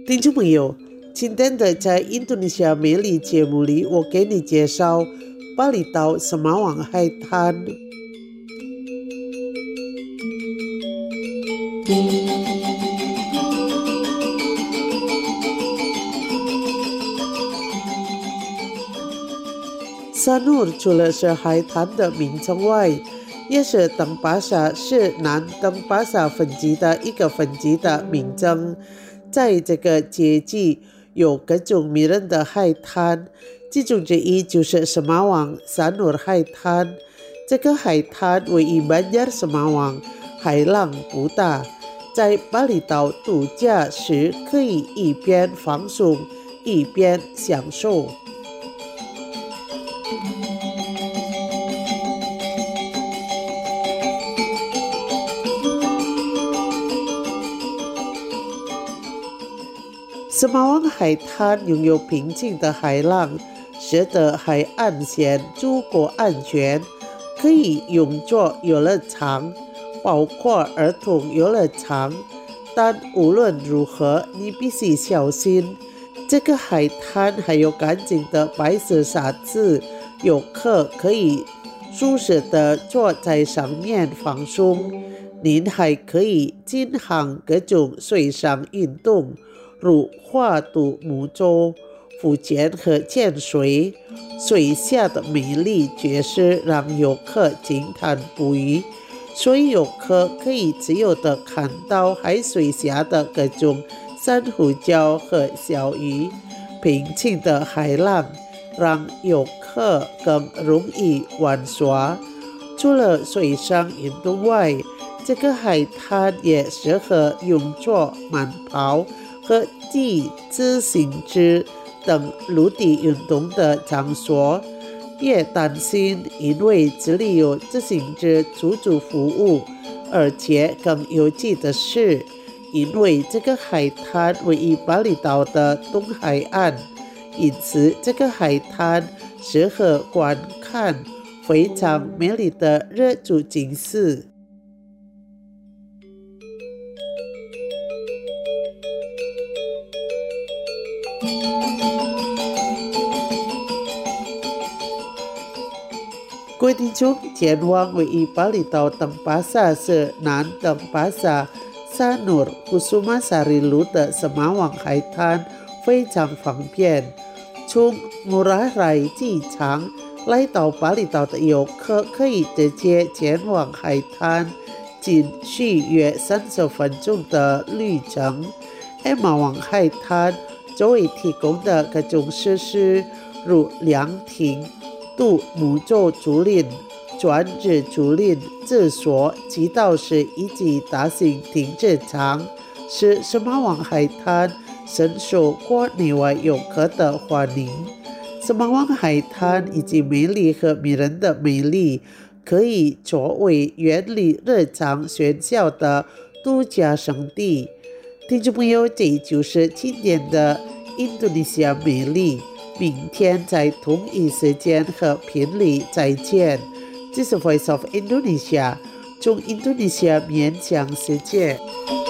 听众朋友，今天的在印度尼西亚美丽节目里，我给你介绍巴厘岛什马湾海滩。沙努尔除了是海滩的名称外，也是登巴萨市南登巴萨分级的一个分级的名称。在这个街际有各种迷人的海滩，其中之一就是什马湾沙努尔海滩。这个海滩位于班加尔什马湾，海浪不大。在巴厘岛度假时，可以一边放松一边享受。什马湾海滩拥有平静的海浪，使得海岸线足够安全，可以用作游乐场，包括儿童游乐场。但无论如何，你必须小心。这个海滩还有干净的白色沙子，游客可以舒适地坐在上面放松。您还可以进行各种水上运动，如划独木舟、浮潜和潜水。水下的美丽确实让游客惊叹不已，所以游客可以自由地看到海水下的各种珊瑚礁和小鱼。平静的海浪让游客更容易玩耍。除了水上运动外，这个海滩也适合用作慢跑和骑自行车等陆地运动的场所。别担心，因为这里有自行车出租服务，而且更有趣的是，因为这个海滩位于巴厘岛的东海岸，因此这个海滩适合观看非常美丽的日出景色。各位听众，前往位于巴厘岛登巴萨市南登巴萨沙努尔库苏马萨里路的什马湾海滩非常方便。从穆拉莱机场来到巴厘岛的游客可以直接前往海滩，仅需约30分钟的旅程。艾玛湾海滩周围提供的各种设施，如凉亭、独木舟竹林、专职竹林、厕所、祈祷室以及大型停车场，是什马湾海滩深受国内外游客的欢迎。什马湾海滩以及美丽和迷人的美丽，可以作为远离日常喧嚣的度假胜地。听众朋友，这就是今天的印度尼西亚美丽。明天在同一时间和频率再见。这是 Voice of Indonesia， 从印度尼西亚面向世界。